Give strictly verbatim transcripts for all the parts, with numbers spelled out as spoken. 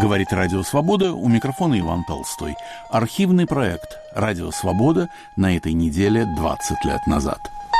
Говорит Радио Свобода, у микрофона Иван Толстой. Архивный проект «Радио Свобода» на этой неделе двадцать лет назад.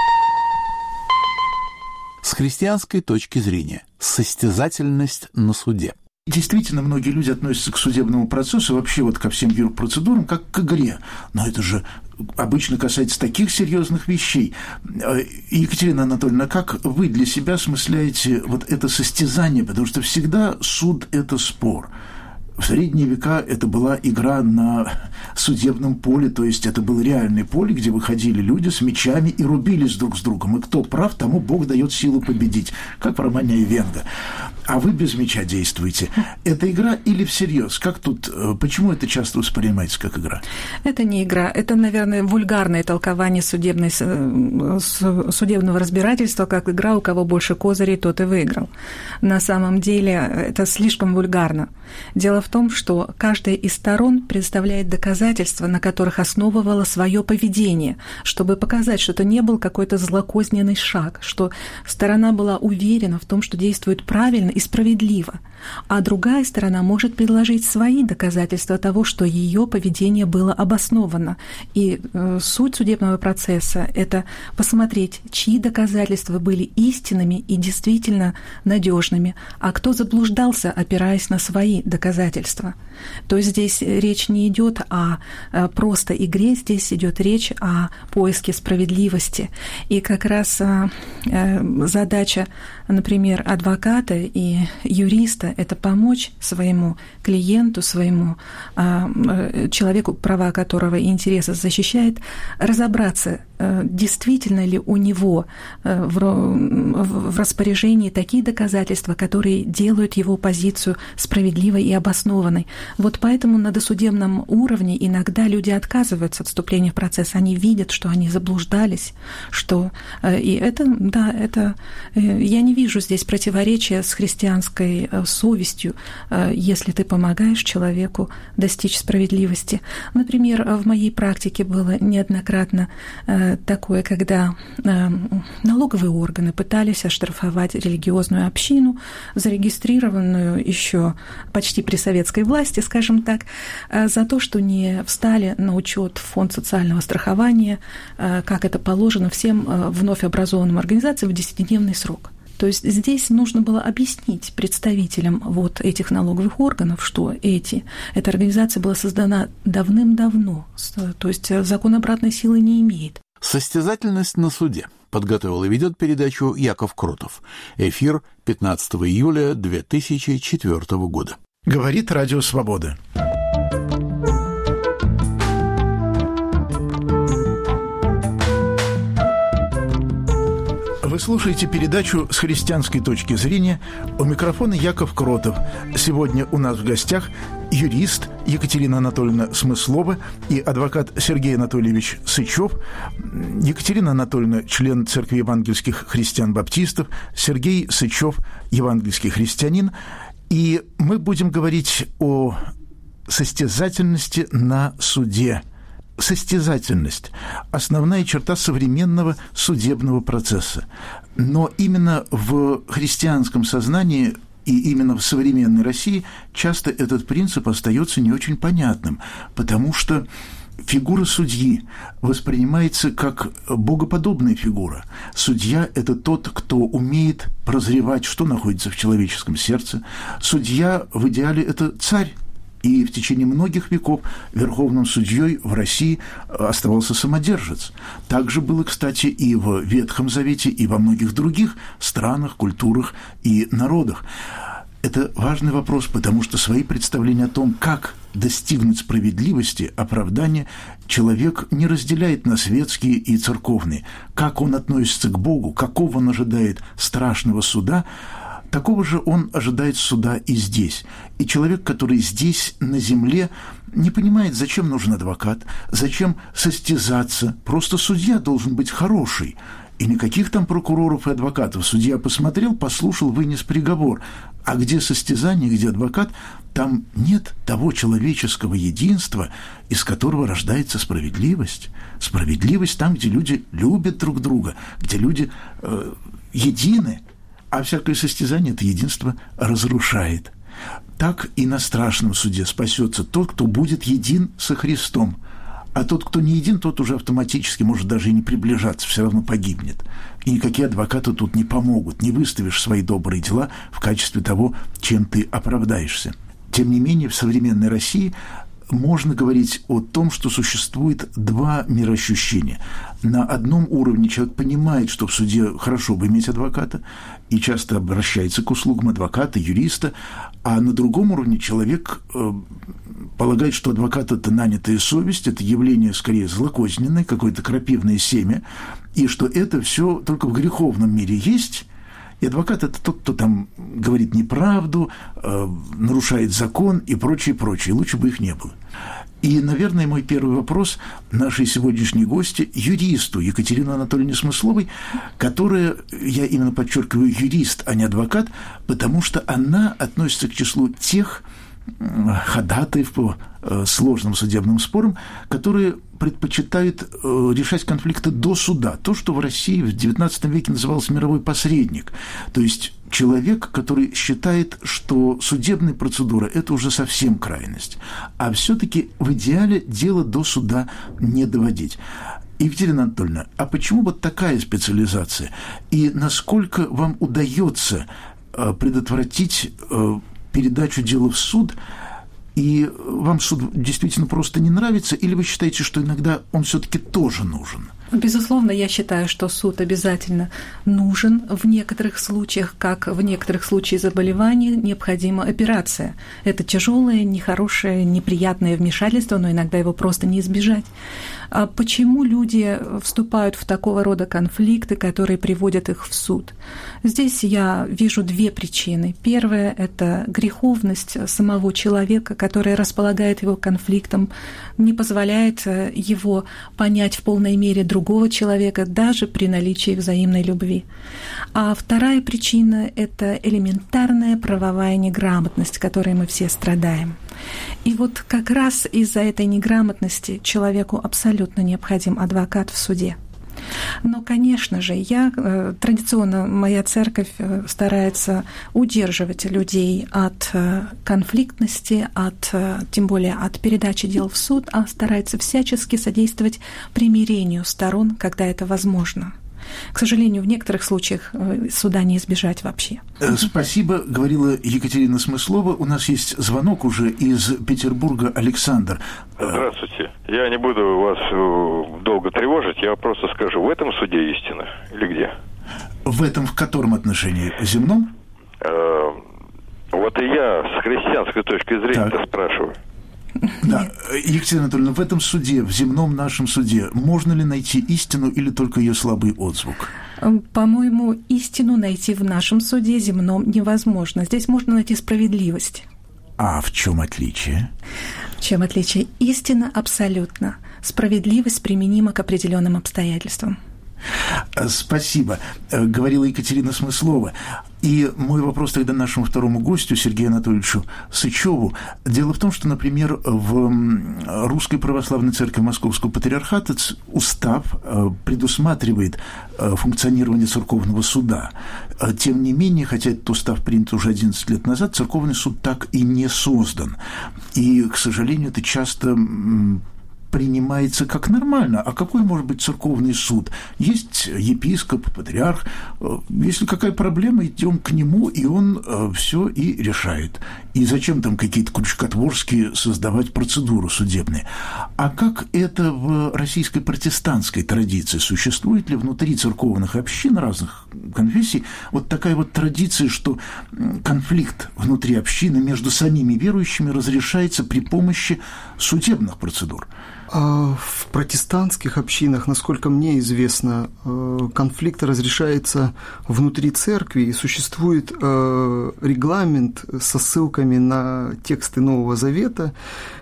С христианской точки зрения, состязательность на суде. Действительно, многие люди относятся к судебному процессу, вообще вот ко всем юрпроцедурам, как к игре. Но это же обычно касается таких серьезных вещей. Екатерина Анатольевна, как вы для себя осмысляете вот это состязание? Потому что всегда суд – это спор. В средние века это была игра на судебном поле, то есть это было реальное поле, где выходили люди с мечами и рубились друг с другом. И кто прав, тому Бог дает силу победить, как в романе Айвенго. А вы без меча действуете. Это игра или всерьез? Как тут, почему это часто воспринимается как игра? Это не игра, это, наверное, вульгарное толкование судебной, судебного разбирательства, как игра, у кого больше козырей, тот и выиграл. На самом деле это слишком вульгарно. Дело в том, что каждая из сторон представляет доказательства, на которых основывала свое поведение, чтобы показать, что это не был какой-то злокозненный шаг, что сторона была уверена в том, что действует правильно и справедливо, а другая сторона может предложить свои доказательства того, что ее поведение было обосновано. И э, суть судебного процесса – это посмотреть, чьи доказательства были истинными и действительно надежными, а кто заблуждался, опираясь на свои доказательства. То есть здесь речь не идет о просто игре, здесь идет речь о поиске справедливости. И как раз задача, например, адвоката и юриста – это помочь своему клиенту, своему человеку, права которого и интересы защищает, разобраться, действительно ли у него в распоряжении такие доказательства, которые делают его позицию справедливой и обоснованной. Вот поэтому на досудебном уровне иногда люди отказываются от вступления в процесс. Они видят, что они заблуждались, что... И это, да, это... Я не вижу здесь противоречия с христианской совестью, если ты помогаешь человеку достичь справедливости. Например, в моей практике было неоднократно такое, когда налоговые органы пытались оштрафовать религиозную общину, зарегистрированную еще почти при советской власти, скажем так, за то, что не встали на учет в фонд социального страхования, как это положено всем вновь образованным организациям в десятидневный срок. То есть здесь нужно было объяснить представителям вот этих налоговых органов, что эти, эта организация была создана давным-давно, то есть закон обратной силы не имеет. Состязательность на суде. Подготовил и ведет передачу Яков Кротов. Эфир пятнадцатого июля две тысячи четвёртого года. Говорит Радио Свобода. Вы слушаете передачу «С христианской точки зрения». У микрофона Яков Кротов. Сегодня у нас в гостях юрист Екатерина Анатольевна Смыслова и адвокат Сергей Анатольевич Сычев. Екатерина Анатольевна – член Церкви евангельских христиан-баптистов, Сергей Сычев – евангельский христианин. И мы будем говорить о состязательности на суде. Состязательность – основная черта современного судебного процесса. Но именно в христианском сознании и именно в современной России часто этот принцип остается не очень понятным, потому что фигура судьи воспринимается как богоподобная фигура. Судья – это тот, кто умеет прозревать, что находится в человеческом сердце. Судья в идеале – это царь. И в течение многих веков верховным судьей в России оставался самодержец. Так же было, кстати, и в Ветхом Завете, и во многих других странах, культурах и народах. Это важный вопрос, потому что свои представления о том, как достигнуть справедливости, оправдания, человек не разделяет на светские и церковные. Как он относится к Богу, какого он ожидает страшного суда, такого же он ожидает суда и здесь. И человек, который здесь, на земле, не понимает, зачем нужен адвокат, зачем состязаться. Просто судья должен быть хороший. И никаких там прокуроров и адвокатов. Судья посмотрел, послушал, вынес приговор. А где состязание, где адвокат, там нет того человеческого единства, из которого рождается справедливость. Справедливость там, где люди любят друг друга, где люди э, едины. А всякое состязание это единство разрушает. так и на страшном суде спасется тот, кто будет един со Христом. А тот, кто не един, тот уже автоматически может даже и не приближаться, все равно погибнет. И никакие адвокаты тут не помогут, не выставишь свои добрые дела в качестве того, чем ты оправдаешься. Тем не менее, в современной России можно говорить о том, что существует два мироощущения. На одном уровне человек понимает, что в суде хорошо бы иметь адвоката, и часто обращается к услугам адвоката, юриста, а на другом уровне человек э, полагает, что адвокат – это нанятая совесть, это явление скорее злокозненное, какое-то крапивное семя, и что это все только в греховном мире есть. И адвокат – это тот, кто там говорит неправду, э, нарушает закон и прочее, прочее. Лучше бы их не было. И, наверное, мой первый вопрос нашей сегодняшней гости – юристу Екатерине Анатольевне Смысловой, которая, я именно подчеркиваю, юрист, а не адвокат, потому что она относится к числу тех ходатаев по э, сложным судебным спорам, которые предпочитают э, решать конфликты до суда. То, что в России в девятнадцатом веке называлось мировой посредник. То есть человек, который считает, что судебная процедура – это уже совсем крайность. А все-таки в идеале дело до суда не доводить. Екатерина Анатольевна, а почему вот такая специализация? И насколько вам удается э, предотвратить э, передачу дела в суд, и вам суд действительно просто не нравится, или вы считаете, что иногда он все-таки тоже нужен? Безусловно, я считаю, что суд обязательно нужен. В некоторых случаях, как в некоторых случаях заболеваний, необходима операция. Это тяжелое, нехорошее, неприятное вмешательство, но иногда его просто не избежать. А почему люди вступают в такого рода конфликты, которые приводят их в суд? Здесь я вижу две причины. Первая – это греховность самого человека, которая располагает его к конфликтам, не позволяет его понять в полной мере другого человека, даже при наличии взаимной любви. А вторая причина – это элементарная правовая неграмотность, которой мы все страдаем. И вот как раз из-за этой неграмотности человеку абсолютно необходим адвокат в суде. Но, конечно же, я, традиционно моя церковь старается удерживать людей от конфликтности, от, тем более от передачи дел в суд, а старается всячески содействовать примирению сторон, когда это возможно. К сожалению, в некоторых случаях суда не избежать вообще. Спасибо, говорила Екатерина Смыслова. У нас есть звонок уже из Петербурга. Александр. Здравствуйте. Я не буду вас долго тревожить, я просто скажу, в этом суде истина или где? В этом в котором отношении? Земном? Вот и я с христианской точки зрения спрашиваю. Да, Екатерина Анатольевна, в этом суде, в земном нашем суде, можно ли найти истину или только ее слабый отзвук? По-моему, истину найти в нашем суде земном невозможно. Здесь можно найти справедливость. А в чем отличие? В чем отличие? Истина абсолютно. Справедливость применима к определенным обстоятельствам. Спасибо, говорила Екатерина Смыслова. И мой вопрос тогда нашему второму гостю, Сергею Анатольевичу Сычеву. Дело в том, что, например, в Русской Православной Церкви Московского Патриархата устав предусматривает функционирование церковного суда. Тем не менее, хотя этот устав принят уже одиннадцать лет назад, церковный суд так и не создан. И, к сожалению, это часто принимается как нормально. А какой может быть церковный суд? Есть епископ, патриарх. Если какая проблема, идем к нему, и он все и решает. И зачем там какие-то крючкотворские создавать процедуру судебные? А как это в российской протестантской традиции? Существует ли внутри церковных общин разных конфессий вот такая вот традиция, что конфликт внутри общины между самими верующими разрешается при помощи судебных процедур? В протестантских общинах, насколько мне известно, конфликт разрешается внутри церкви, и существует регламент со ссылками на тексты Нового Завета.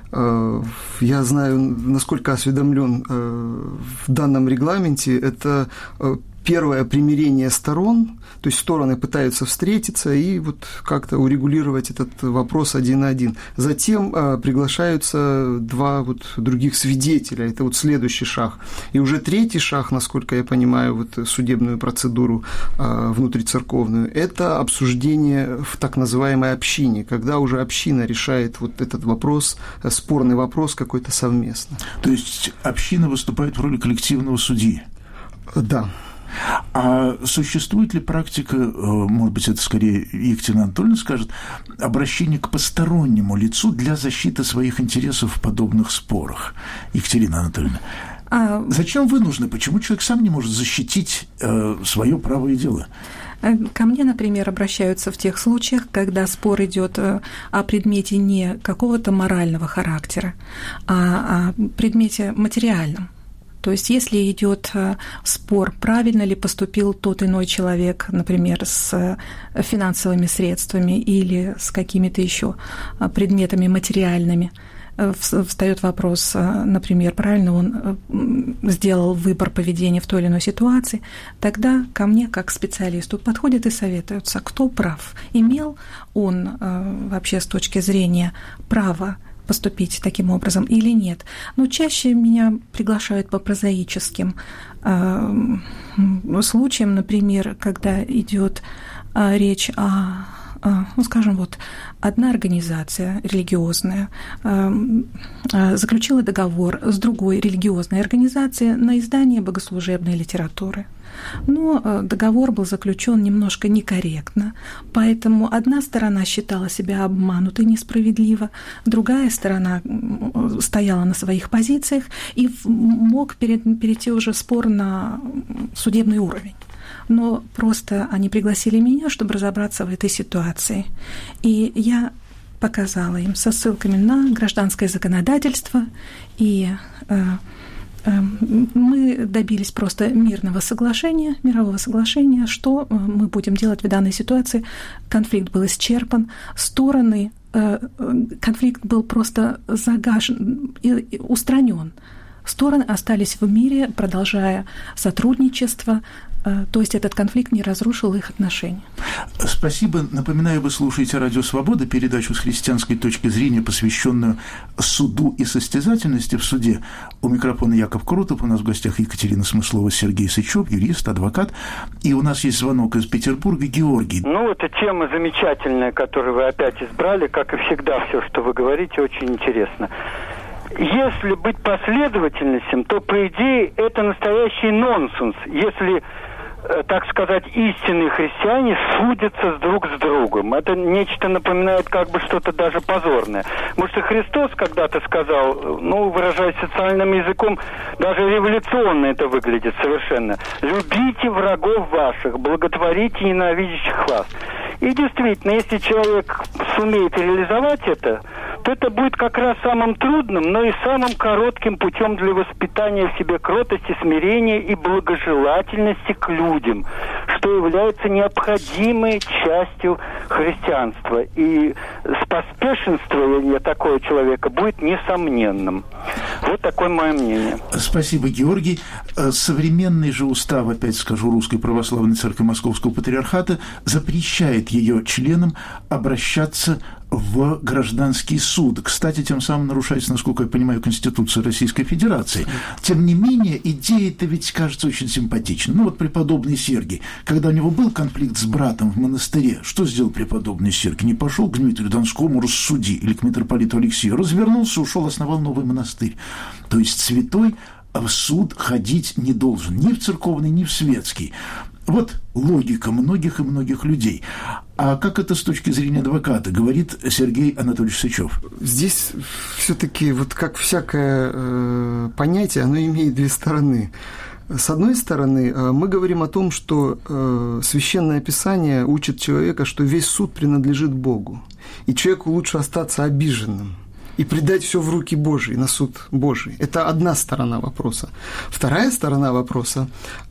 Я знаю, насколько осведомлен в данном регламенте, это первое примирение сторон, то есть стороны пытаются встретиться и вот как-то урегулировать этот вопрос один на один. Затем э, приглашаются два вот других свидетеля, это вот следующий шаг. И уже третий шаг, насколько я понимаю, вот судебную процедуру э, внутрицерковную, это обсуждение в так называемой общине, когда уже община решает вот этот вопрос, спорный вопрос какой-то совместно. То есть община выступает в роли коллективного судьи? Да. А существует ли практика, может быть, это скорее Екатерина Анатольевна скажет, обращение к постороннему лицу для защиты своих интересов в подобных спорах? Екатерина Анатольевна, а... зачем вы нужны? Почему человек сам не может защитить э, свое право и дело? Ко мне, например, обращаются в тех случаях, когда спор идет о предмете не какого-то морального характера, а о предмете материальном. То есть, если идет спор, правильно ли поступил тот иной человек, например, с финансовыми средствами или с какими-то еще предметами материальными, встает вопрос, например, правильно он сделал выбор поведения в той или иной ситуации, тогда ко мне, как к специалисту, подходят и советуются, кто прав. Имел он вообще с точки зрения права поступить таким образом или нет. Но чаще меня приглашают по прозаическим э, случаям, например, когда идет э, речь о, э, ну, скажем, вот одна организация религиозная э, э, заключила договор с другой религиозной организацией на издание богослужебной литературы. Но договор был заключен немножко некорректно, поэтому одна сторона считала себя обманутой несправедливо, другая сторона стояла на своих позициях и мог перейти уже спор на судебный уровень. Но просто они пригласили меня, чтобы разобраться в этой ситуации. И я показала им со ссылками на гражданское законодательство и мы добились просто мирного соглашения, мирового соглашения, что мы будем делать в данной ситуации. Конфликт был исчерпан, стороны, конфликт был просто загашен и устранен. Стороны остались в мире, продолжая сотрудничество, то есть этот конфликт не разрушил их отношения. Спасибо. Напоминаю, вы слушаете «Радио Свобода», передачу с христианской точки зрения, посвященную суду и состязательности в суде. У микрофона Яков Крутов, у нас в гостях Екатерина Смыслова, Сергей Сычев, юрист, адвокат. И у нас есть звонок из Петербурга. Георгий. Ну, это тема замечательная, которую вы опять избрали. Как и всегда, все, что вы говорите, очень интересно. Если быть последовательностью, то, по идее, это настоящий нонсенс, если, так сказать, истинные христиане судятся с друг с другом. Это нечто напоминает как бы что-то даже позорное. Может, и Христос когда-то сказал, ну, выражаясь социальным языком, даже революционно это выглядит совершенно. «Любите врагов ваших, благотворите ненавидящих вас». И действительно, если человек сумеет реализовать это, то это будет как раз самым трудным, но и самым коротким путем для воспитания в себе кротости, смирения и благожелательности к людям, что является необходимой частью христианства. И споспешенствование такого человека будет несомненным. Вот такое мое мнение. Спасибо, Георгий. Современный же устав, опять скажу, Русской Православной Церкви Московского Патриархата запрещает ее членам обращаться в гражданский суд. Кстати, тем самым нарушается, насколько я понимаю, Конституция Российской Федерации. Тем не менее, идея-то ведь кажется очень симпатичной. Ну вот преподобный Сергий, когда у него был конфликт с братом в монастыре, что сделал преподобный Сергий? Не пошел к Дмитрию Донскому рассуди или к митрополиту Алексею, развернулся, ушел, основал новый монастырь. То есть святой в суд ходить не должен, ни в церковный, ни в светский. Вот логика многих и многих людей. А как это с точки зрения адвоката, говорит Сергей Анатольевич Сычев? Здесь все-таки, вот как всякое э, понятие, оно имеет две стороны. С одной стороны, мы говорим о том, что э, Священное Писание учит человека, что весь суд принадлежит Богу, и человеку лучше остаться обиженным и предать все в руки Божьи, на суд Божий. Это одна сторона вопроса. Вторая сторона вопроса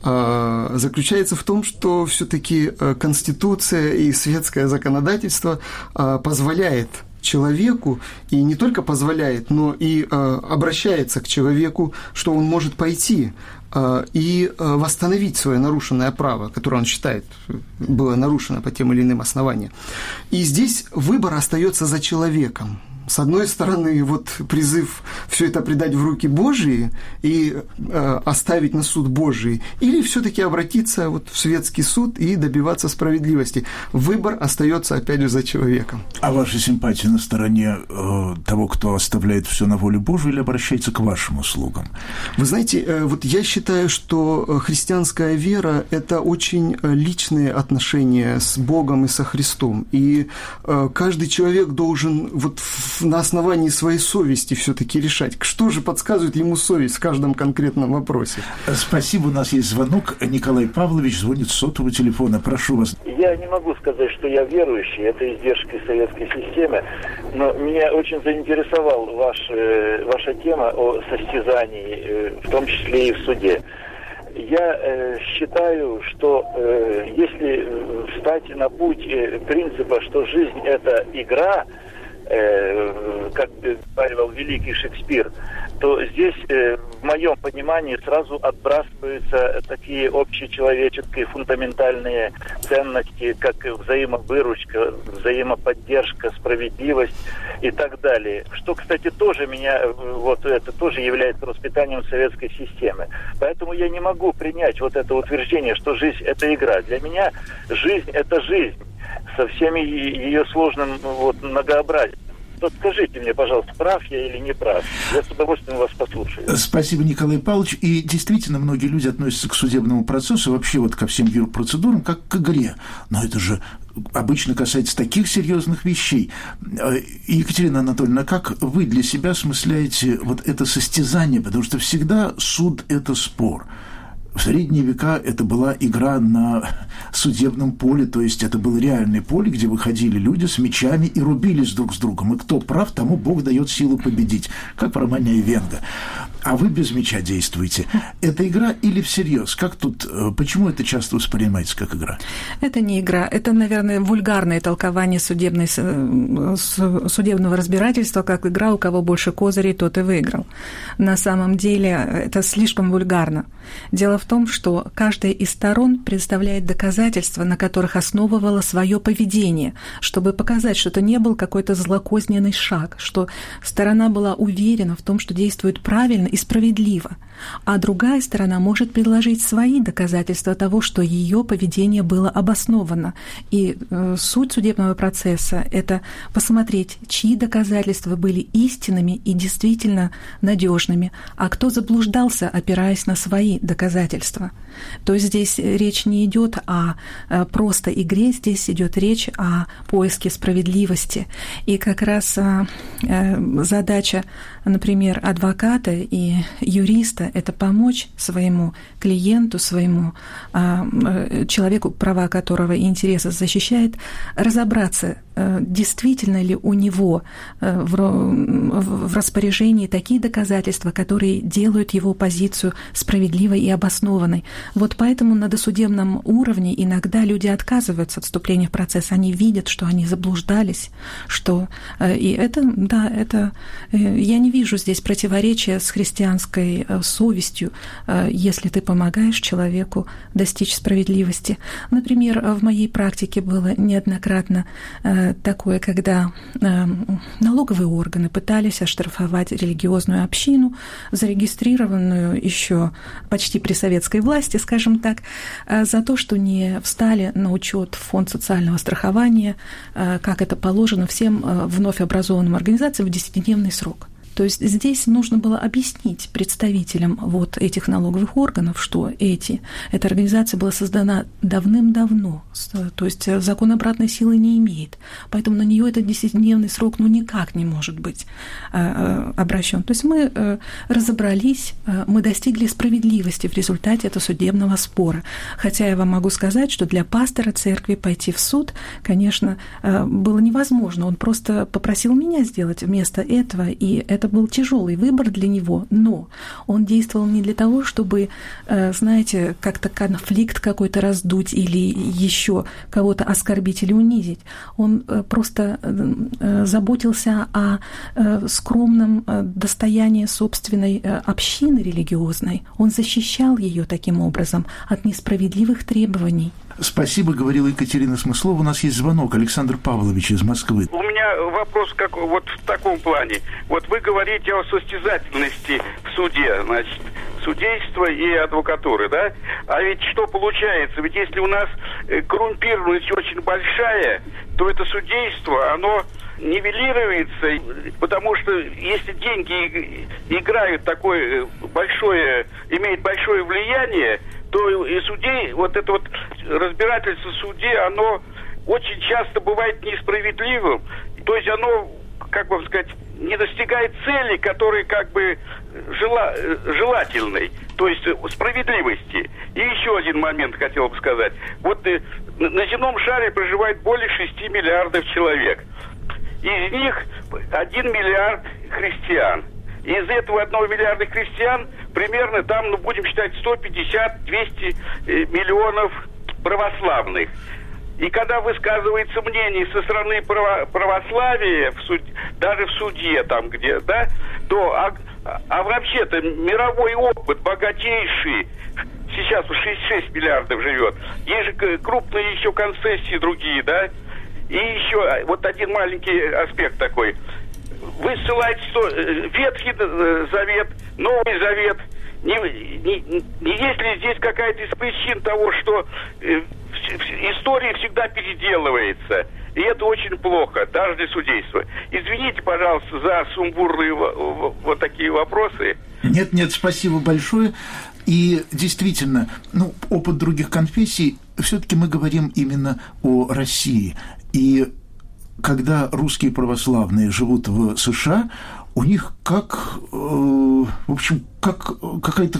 э, заключается в том, что все-таки Конституция и светское законодательство э, позволяет человеку, и не только позволяет, но и э, обращается к человеку, что он может пойти и восстановить свое нарушенное право, которое он считает было нарушено по тем или иным основаниям. И здесь выбор остается за человеком. С одной стороны, вот призыв все это предать в руки Божьи и э, оставить на суд Божий, или все-таки обратиться вот в светский суд и добиваться справедливости. Выбор остается опять же за человеком. А ваша симпатия на стороне э, того, кто оставляет все на волю Божию, или обращается к вашим услугам? Вы знаете, э, вот я считаю, что христианская вера – это очень личные отношения с Богом и со Христом. И э, каждый человек должен вот в на основании своей совести все-таки решать, что же подсказывает ему совесть в каждом конкретном вопросе. Спасибо, у нас есть звонок. Николай Павлович звонит с сотового телефона. Прошу вас. Я не могу сказать, что я верующий, это издержки советской системы, но меня очень заинтересовала ваш, ваша тема о состязании, в том числе и в суде. Я э, считаю, что э, если встать на путь э, принципа, что жизнь – это игра, как говорил великий Шекспир, то здесь, в моем понимании, сразу отбрасываются такие общечеловеческие фундаментальные ценности, как взаимовыручка, взаимоподдержка, справедливость и так далее. Что, кстати, тоже меня, вот это тоже является воспитанием советской системы. Поэтому я не могу принять вот это утверждение, что жизнь – это игра. Для меня жизнь – это жизнь со всеми ее сложным вот, многообразием. Вот скажите мне, пожалуйста, прав я или не прав? Я с удовольствием вас послушаю. Спасибо, Николай Павлович. И действительно, многие люди относятся к судебному процессу, вообще вот ко всем юрпроцедурам, как к игре. Но это же обычно касается таких серьезных вещей. Екатерина Анатольевна, как вы для себя осмысляете вот это состязание? Потому что всегда суд – это спор. В средние века это была игра на судебном поле, то есть это было реальное поле, где выходили люди с мечами и рубились друг с другом. И кто прав, тому Бог дает силу победить, как в романе Айвенго. А вы без меча действуете. Это игра или всерьез? Как тут, почему это часто воспринимается как игра? Это не игра. Это, наверное, вульгарное толкование судебной, судебного разбирательства, как игра, у кого больше козырей, тот и выиграл. На самом деле это слишком вульгарно. Дело в том, что каждая из сторон представляет доказательства, на которых основывала свое поведение, чтобы показать, что это не был какой-то злокозненный шаг, что сторона была уверена в том, что действует правильно и справедливо, а другая сторона может предложить свои доказательства того, что ее поведение было обосновано. И э, суть судебного процесса – это посмотреть, чьи доказательства были истинными и действительно надежными, а кто заблуждался, опираясь на свои доказательства. То есть здесь речь не идет о просто игре, здесь идет речь о поиске справедливости. И как раз задача, например, адвоката и юриста – это помочь своему клиенту, своему человеку, права которого и интересы защищает, разобраться, действительно ли у него в распоряжении такие доказательства, которые делают его позицию справедливой и обоснованной. Вот поэтому на досудебном уровне иногда люди отказываются от вступления в процесс, они видят, что они заблуждались, что и это, да, это я не вижу здесь противоречия с христианской совестью, если ты помогаешь человеку достичь справедливости. Например, в моей практике было неоднократно такое, когда налоговые органы пытались оштрафовать религиозную общину, зарегистрированную еще почти при советской власти, скажем так, за то, что не встали на учет в фонд социального страхования, как это положено всем вновь образованным организациям в десятидневный срок. То есть здесь нужно было объяснить представителям вот этих налоговых органов, что эти, эта организация была создана давным-давно, то есть закон обратной силы не имеет, поэтому на нее этот десятидневный срок ну никак не может быть обращен. То есть мы разобрались, мы достигли справедливости в результате этого судебного спора. Хотя я вам могу сказать, что для пастора церкви пойти в суд, конечно, было невозможно. Он просто попросил меня сделать вместо этого, и это это был тяжелый выбор для него, но он действовал не для того, чтобы, знаете, как-то конфликт какой-то раздуть или еще кого-то оскорбить или унизить. Он просто заботился о скромном достоянии собственной общины религиозной. Он защищал ее таким образом от несправедливых требований. Спасибо, говорила Екатерина Смыслова. У нас есть звонок. Александр Павлович из Москвы. У меня вопрос как, вот в таком плане. Вот вы говорите о состязательности в суде, значит, судейства и адвокатуры, да? А ведь что получается? Ведь если у нас коррумпированность очень большая, то это судейство, оно нивелируется, потому что если деньги играют такое большое, имеют большое влияние, то и судей, вот это вот разбирательство в суде, оно очень часто бывает несправедливым. То есть оно, как вам сказать, не достигает цели, которой как бы жела, желательной, то есть справедливости. И еще один момент хотел бы сказать. Вот на земном шаре проживает более шести миллиардов человек. Из них один миллиард христиан. Из этого одного миллиарда христиан примерно там, ну, будем считать, сто пятьдесят - двести миллионов православных. И когда высказывается мнение со стороны право- православия, в суд, даже в суде там где, да, то, а, а вообще-то мировой опыт богатейший, сейчас шесть, шесть миллиардов живет, есть же крупные еще концессии другие, да, и еще вот один маленький аспект такой. Вы ссылаетесь что, Ветхий Завет, Новый Завет. Не, не, не есть ли здесь какая-то из причин того, что э, история всегда переделывается? И это очень плохо, даже для судейства. Извините, пожалуйста, за сумбурные вот такие вопросы. Нет, нет, спасибо большое. И действительно, ну, опыт других конфессий, все-таки мы говорим именно о России. И когда русские православные живут в США, у них как, э, в общем, как какая-то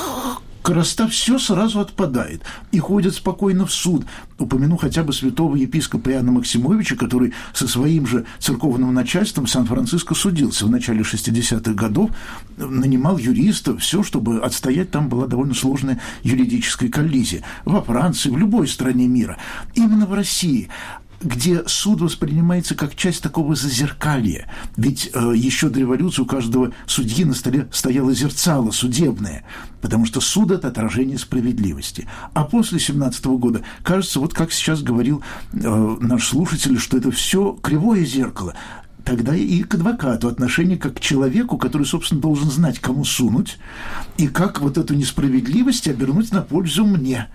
скороста, все сразу отпадает. И ходят спокойно в суд. Упомяну хотя бы святого епископа Иоанна Максимовича, который со своим же церковным начальством в Сан-Франциско судился в начале шестидесятых годов, нанимал юристов, все, чтобы отстоять, там была довольно сложная юридическая коллизия. Во Франции, в любой стране мира. Именно в России, где суд воспринимается как часть такого зазеркалья. Ведь э, еще до революции у каждого судьи на столе стояло зерцало судебное, потому что суд – это отражение справедливости. А после семнадцатого года, кажется, вот как сейчас говорил э, наш слушатель, что это все кривое зеркало. Тогда и к адвокату отношение как к человеку, который, собственно, должен знать, кому сунуть, и как вот эту несправедливость обернуть на пользу мне.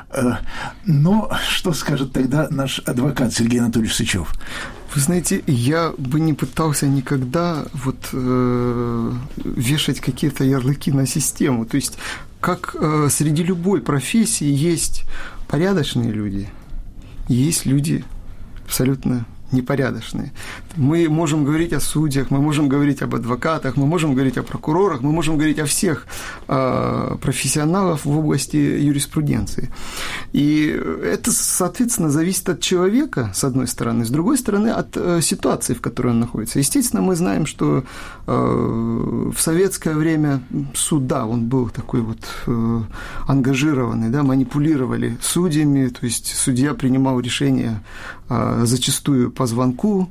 Но что скажет тогда наш адвокат Сергей Анатольевич Сычев? Вы знаете, я бы не пытался никогда вот, э, вешать какие-то ярлыки на систему. То есть, как э, среди любой профессии есть порядочные люди, есть люди абсолютно непорядочные. Мы можем говорить о судьях, мы можем говорить об адвокатах, мы можем говорить о прокурорах, мы можем говорить о всех э, профессионалах в области юриспруденции. И это, соответственно, зависит от человека, с одной стороны, с другой стороны, от э, ситуации, в которой он находится. Естественно, мы знаем, что э, в советское время суд, да, он был такой вот э, ангажированный, да, манипулировали судьями, то есть судья принимал решения э, зачастую по звонку.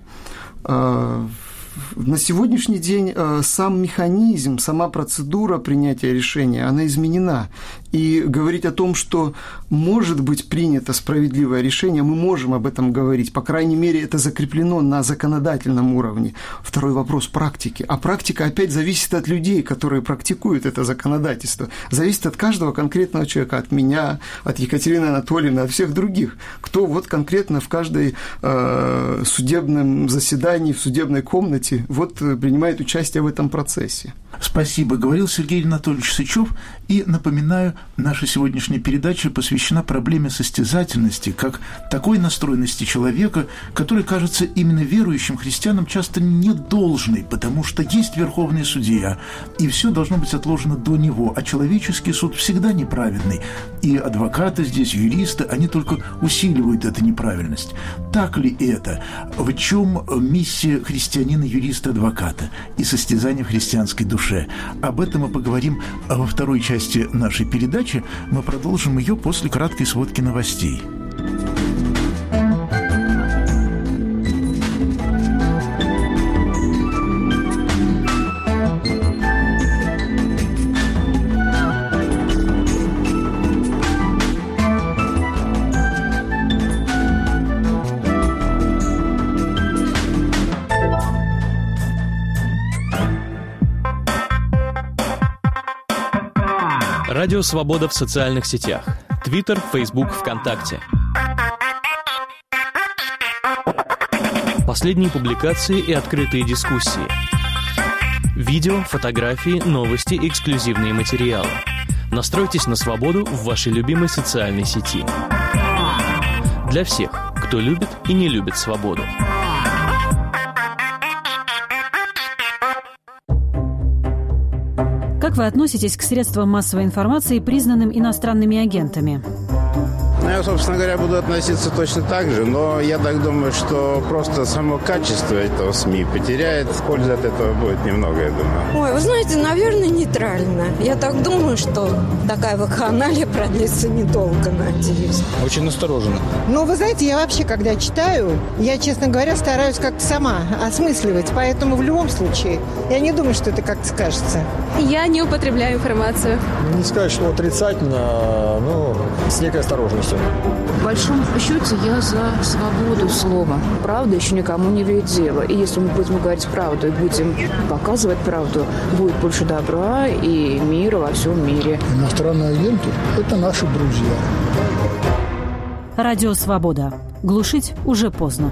На сегодняшний день сам механизм, сама процедура принятия решения, она изменена. И говорить о том, что может быть принято справедливое решение, мы можем об этом говорить. По крайней мере, это закреплено на законодательном уровне. Второй вопрос – практики. А практика опять зависит от людей, которые практикуют это законодательство. Зависит от каждого конкретного человека, от меня, от Екатерины Анатольевны, от всех других. Кто вот конкретно в каждой э, судебном заседании, в судебной комнате вот принимает участие в этом процессе. Спасибо, говорил Сергей Анатольевич Сычев. И напоминаю, наша сегодняшняя передача посвящена проблеме состязательности, как такой настроенности человека, который кажется именно верующим христианам часто не должной, потому что есть верховный судья, и все должно быть отложено до него, а человеческий суд всегда неправедный. И адвокаты здесь, юристы, они только усиливают эту неправильность. Так ли это? В чем миссия христианина юриста-адвоката и состязание в христианской душе. Об этом мы поговорим во второй части нашей передачи. Мы продолжим ее после краткой сводки новостей. Радио «Свобода» в социальных сетях. Твиттер, Фейсбук, ВКонтакте. Последние публикации и открытые дискуссии. Видео, фотографии, новости, эксклюзивные материалы. Настройтесь на свободу в вашей любимой социальной сети. Для всех, кто любит и не любит свободу. Как вы относитесь к средствам массовой информации, признанным иностранными агентами? Ну, я, собственно говоря, буду относиться точно так же, но я так думаю, что просто само качество этого СМИ потеряет. Пользы от этого будет немного, я думаю. Ой, вы знаете, наверное, нейтрально. Я так думаю, что такая вакханалия продлится недолго, надеюсь. Очень настороженно. Ну, вы знаете, я вообще, когда читаю, я, честно говоря, стараюсь как-то сама осмысливать, поэтому в любом случае я не думаю, что это как-то скажется. Я не употребляю информацию. Не сказать, что отрицательно, но с некой осторожностью. В большом счете я за свободу слова. Правда еще никому не вредила. И если мы будем говорить правду и будем показывать правду, будет больше добра и мира во всем мире. Иностранные агенты – это наши друзья. Радио «Свобода». Глушить уже поздно.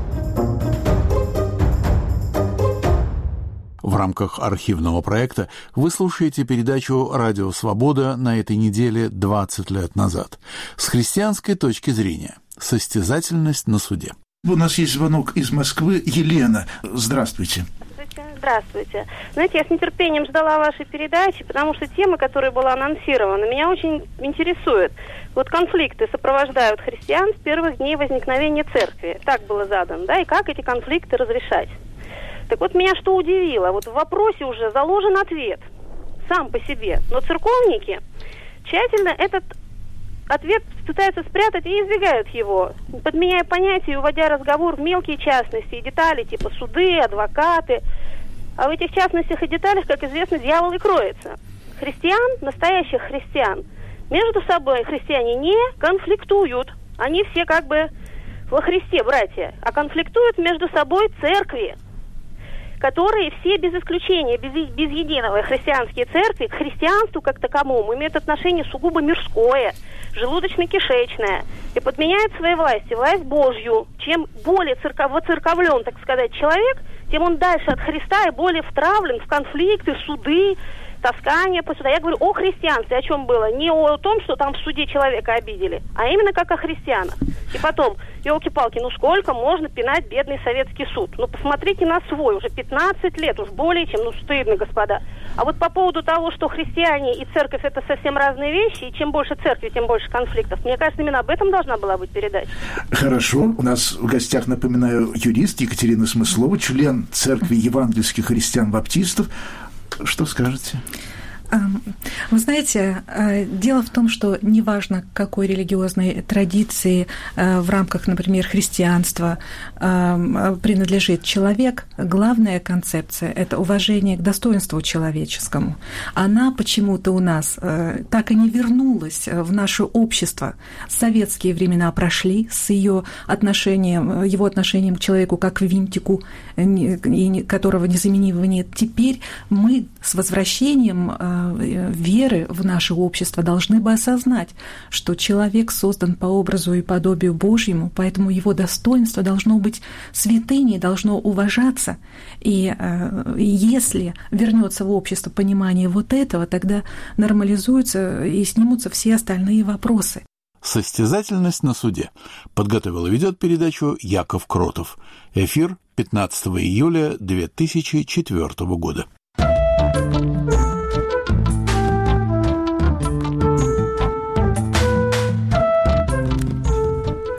В рамках архивного проекта вы слушаете передачу «Радио Свобода» на этой неделе двадцать лет назад. С христианской точки зрения. Состязательность на суде. У нас есть звонок из Москвы. Елена, здравствуйте. Здравствуйте. Знаете, я с нетерпением ждала вашей передачи, потому что тема, которая была анонсирована, меня очень интересует. Вот конфликты сопровождают христиан с первых дней возникновения церкви. Так было задано, да? И как эти конфликты разрешать? Так вот, меня что удивило, вот в вопросе уже заложен ответ сам по себе, но церковники тщательно этот ответ пытаются спрятать и избегают его, подменяя понятия и уводя разговор в мелкие частности и детали, типа суды, адвокаты. А в этих частностях и деталях, как известно, дьявол и кроется. Христиан, настоящих христиан, между собой христиане не конфликтуют. Они все как бы во Христе, братья, а конфликтуют между собой церкви, которые все без исключения, без, без единого христианские церкви к христианству как таковому имеют отношение сугубо мирское, желудочно-кишечное, и подменяют своей власти власть Божью. Чем более церков, воцерковлен, так сказать, человек, тем он дальше от Христа и более втравлен в конфликты, в суды, таскание по суду. Я говорю о христианстве, о чем было. Не о том, что там в суде человека обидели, а именно как о христианах. И потом, елки-палки, ну сколько можно пинать бедный советский суд? Ну посмотрите на свой, уже пятнадцать лет, уж более чем, ну стыдно, господа. А вот по поводу того, что христиане и церковь это совсем разные вещи, и чем больше церкви, тем больше конфликтов. Мне кажется, именно об этом должна была быть передача. Хорошо. У нас в гостях, напоминаю, юрист Екатерина Смыслова, член Церкви евангельских христиан-баптистов. Что скажете? Вы знаете, дело в том, что неважно, к какой религиозной традиции в рамках, например, христианства принадлежит человек, главная концепция – это уважение к достоинству человеческому. Она почему-то у нас так и не вернулась в наше общество. Советские времена прошли с ее отношением, его отношением к человеку как к винтику, которого незаменимого нет. Теперь мы с возвращением веры в наше общество должны бы осознать, что человек создан по образу и подобию Божьему, поэтому его достоинство должно быть святыней, должно уважаться. И если вернется в общество понимание вот этого, тогда нормализуются и снимутся все остальные вопросы. Состязательность на суде. Подготовил и ведет передачу Яков Кротов. Эфир пятнадцатого июля две тысячи четвёртого года. Говорим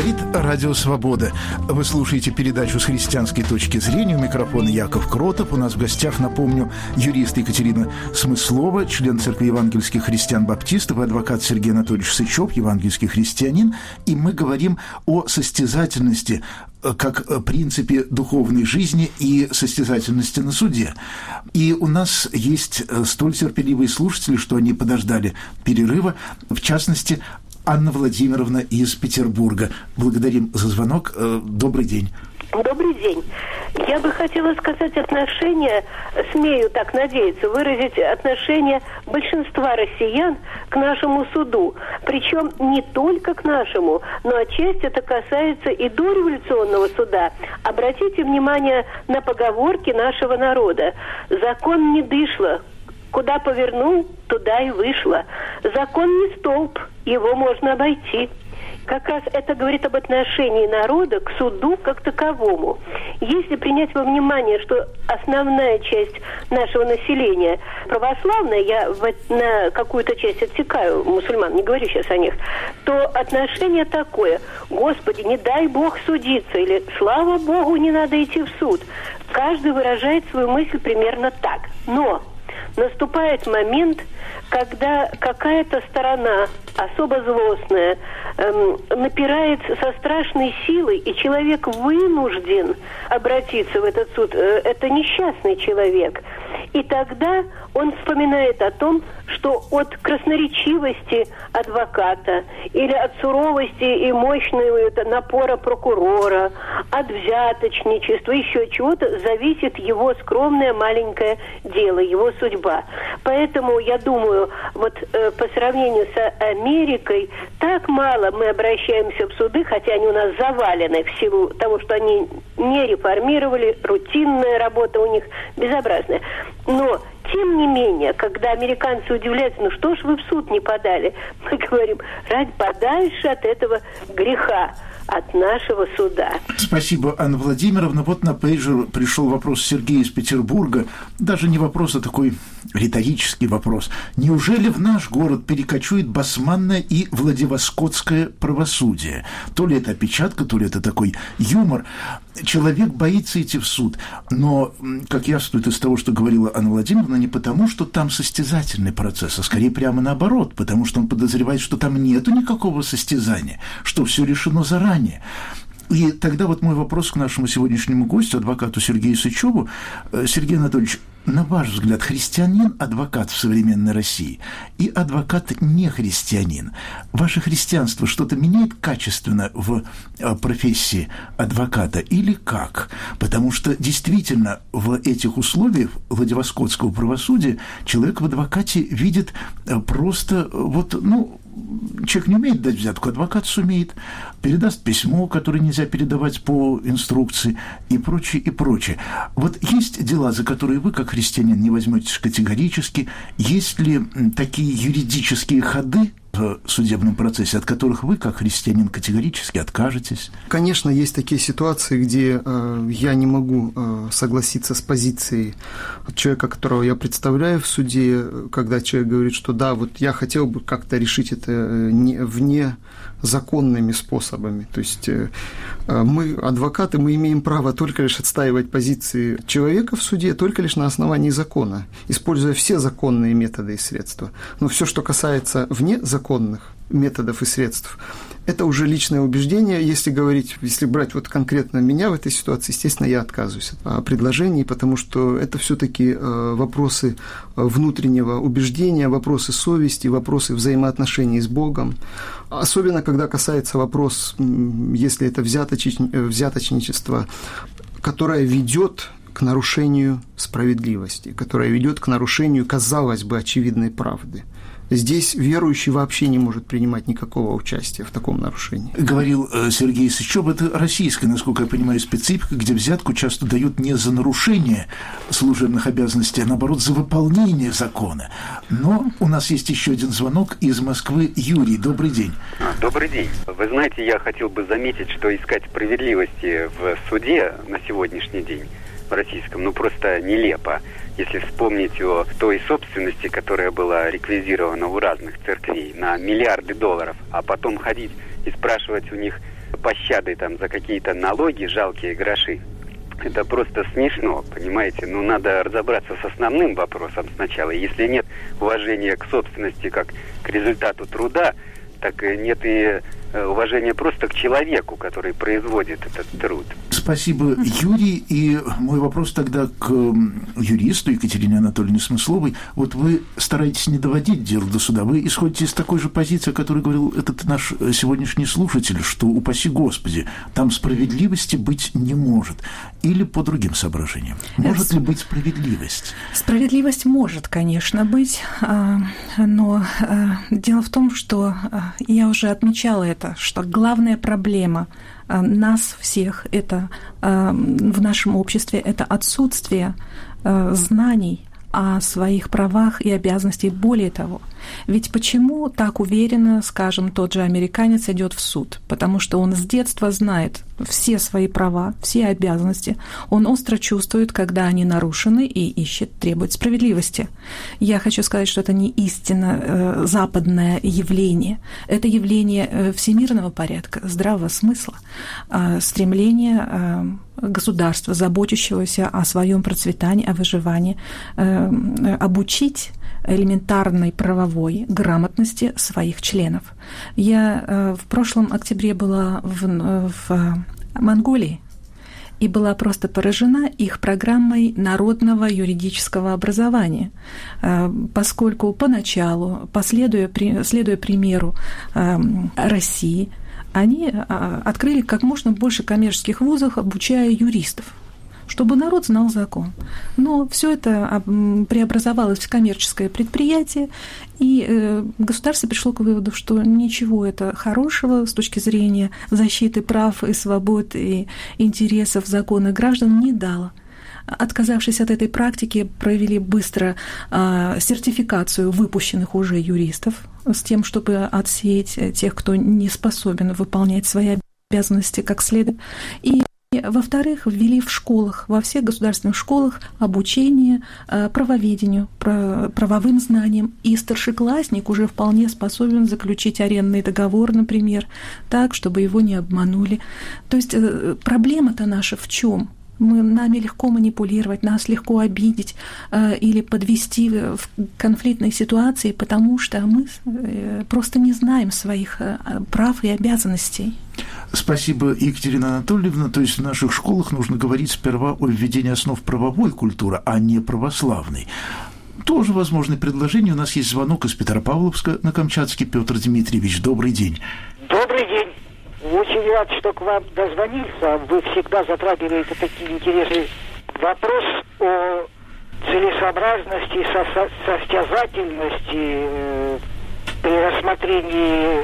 Говорит Радио Свобода. Вы слушаете передачу «С христианской точки зрения». У микрофона Яков Кротов. У нас в гостях, напомню, юрист Екатерина Смыслова, член Церкви евангельских христиан-баптистов, и адвокат Сергей Анатольевич Сычев, евангельский христианин. И мы говорим о состязательности как принципе духовной жизни и состязательности на суде. И у нас есть столь терпеливые слушатели, что они подождали перерыва. В частности, Анна Владимировна из Петербурга. Благодарим за звонок. Добрый день. Добрый день. Я бы хотела сказать отношение, смею так надеяться, выразить отношение большинства россиян к нашему суду. Причем не только к нашему, но отчасти это касается и дореволюционного суда. Обратите внимание на поговорки нашего народа. Закон не дышло. Куда повернул, туда и вышло. Закон не столб, его можно обойти. Как раз это говорит об отношении народа к суду как таковому. Если принять во внимание, что основная часть нашего населения православная, я в, на какую-то часть отсекаю мусульман, не говорю сейчас о них, то отношение такое: Господи, не дай Бог судиться, или слава Богу, не надо идти в суд. Каждый выражает свою мысль примерно так. Но наступает момент, когда какая-то сторона, особо злостная, эм, напирает со страшной силой, и человек вынужден обратиться в этот суд. Э, это несчастный человек. И тогда он вспоминает о том, что от красноречивости адвоката или от суровости и мощного напора прокурора, от взяточничества, еще чего-то, зависит его скромное маленькое дело, его судьба. Поэтому, я думаю, вот э, по сравнению с Америкой, так мало мы обращаемся в суды, хотя они у нас завалены в силу того, что они не реформировали, рутинная работа у них безобразная. Но, тем не менее, когда американцы удивляются, ну что ж вы в суд не подали, мы говорим, ради подальше от этого греха, от нашего суда. Спасибо, Анна Владимировна. Вот на пейджер пришел вопрос Сергея из Петербурга. Даже не вопрос, а такой риторический вопрос. Неужели в наш город перекочует басманное и владивостокское правосудие? То ли это опечатка, то ли это такой юмор. Человек боится идти в суд. Но, как явствует из того, что говорила Анна Владимировна, не потому, что там состязательный процесс, а скорее прямо наоборот, потому что он подозревает, что там нету никакого состязания, что все решено заранее. И тогда вот мой вопрос к нашему сегодняшнему гостю, адвокату Сергею Сычеву. Сергей Анатольевич, на ваш взгляд, христианин, адвокат в современной России и адвокат не христианин, ваше христианство что-то меняет качественно в профессии адвоката или как? Потому что действительно в этих условиях владивостокского правосудия человек в адвокате видит просто вот, ну, человек не умеет дать взятку, адвокат сумеет, передаст письмо, которое нельзя передавать по инструкции и прочее, и прочее. Вот есть дела, за которые вы, как христианин, не возьметесь категорически? Есть ли такие юридические ходы в судебном процессе, от которых вы, как христианин, категорически откажетесь? Конечно, есть такие ситуации, где э, я не могу э, согласиться с позицией человека, которого я представляю в суде, когда человек говорит, что да, вот я хотел бы как-то решить это не, вне законными способами. То есть э, мы, адвокаты, мы имеем право только лишь отстаивать позиции человека в суде, только лишь на основании закона, используя все законные методы и средства. Но все, что касается вне законных методов и средств, это уже личное убеждение. Если говорить, если брать вот конкретно меня в этой ситуации, естественно, я отказываюсь от предложений, потому что это все-таки вопросы внутреннего убеждения, вопросы совести, вопросы взаимоотношений с Богом. Особенно, когда касается вопрос, если это взяточничество, которое ведет к нарушению справедливости, которое ведет к нарушению, казалось бы, очевидной правды. Здесь верующий вообще не может принимать никакого участия в таком нарушении. Говорил Сергей Сычев, это российская, насколько я понимаю, специфика, где взятку часто дают не за нарушение служебных обязанностей, а наоборот за выполнение закона. Но у нас есть еще один звонок из Москвы. Юрий, добрый день. Добрый день. Вы знаете, я хотел бы заметить, что искать справедливости в суде на сегодняшний день в российском, ну просто нелепо. Если вспомнить о той собственности, которая была реквизирована у разных церквей на миллиарды долларов, а потом ходить и спрашивать у них пощады там за какие-то налоги, жалкие гроши. Это просто смешно, понимаете? Ну, надо разобраться с основным вопросом сначала. Если нет уважения к собственности как к результату труда, так нет и уважения просто к человеку, который производит этот труд. Спасибо, Юрий. И мой вопрос тогда к юристу Екатерине Анатольевне Смысловой. Вот вы стараетесь не доводить дело до суда. Вы исходите из такой же позиции, о которой говорил этот наш сегодняшний слушатель, что, упаси Господи, там справедливости быть не может. Или по другим соображениям. Может ли быть справедливость? Справедливость может, конечно, быть. Но дело в том, что я уже отмечала это, что главная проблема нас всех это в нашем обществе это отсутствие знаний о своих правах и обязанностях. Более того, ведь почему так уверенно, скажем, тот же американец идет в суд? Потому что он с детства знает все свои права, все обязанности. Он остро чувствует, когда они нарушены, и ищет, требует справедливости. Я хочу сказать, что это не истинно э, западное явление. Это явление э, всемирного порядка, здравого смысла, э, стремления э, государства, заботящегося о своем процветании, о выживании, э, э, обучить элементарной правовой грамотности своих членов. Я э, в прошлом октябре была в, в Монголии и была просто поражена их программой народного юридического образования, э, поскольку поначалу, последуя, при, следуя примеру э, России, они э, открыли как можно больше коммерческих вузов, обучая юристов, чтобы народ знал закон. Но все это преобразовалось в коммерческое предприятие, и государство пришло к выводу, что ничего это хорошего с точки зрения защиты прав и свобод и интересов законных граждан не дало. Отказавшись от этой практики, провели быстро сертификацию выпущенных уже юристов с тем, чтобы отсеять тех, кто не способен выполнять свои обязанности как следует. И во-вторых, ввели в школах, во всех государственных школах обучение правоведению, правовым знаниям. И старшеклассник уже вполне способен заключить арендный договор, например, так, чтобы его не обманули. То есть проблема-то наша в чем? Мы, нами легко манипулировать, нас легко обидеть э, или подвести в конфликтной ситуации, потому что мы э, просто не знаем своих э, прав и обязанностей. Спасибо, Екатерина Анатольевна. То есть в наших школах нужно говорить сперва о введении основ правовой культуры, а не православной. Тоже возможное предложение. У нас есть звонок из Петропавловска на Камчатске. Петр Дмитриевич, добрый день. Добрый день. Очень рад, что к вам дозвонился. Вы всегда затрагиваете такие интересные вопросы о целесообразности, со- состязательности э, при рассмотрении